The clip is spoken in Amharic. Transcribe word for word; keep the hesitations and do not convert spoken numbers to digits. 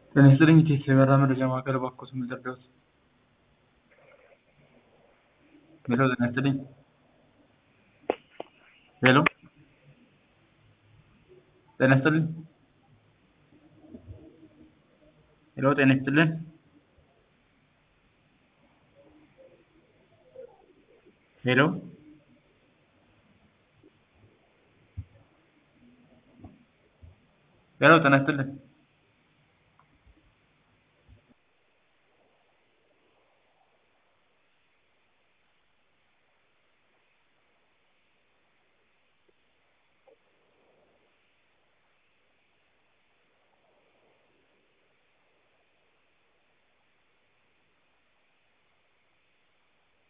ጤና ይስጥልኝ ኢቴክ የበራ መረጃ ማዕከል እባክዎት ምን ልርዳዎት? ሄሎ ጤና ይስጥልኝ ሄሎ ጤና ይስጥልኝ ሄሎ ጤና ይስጥልኝ ሄሎ ሄሎ ጤና ይስጥልኝ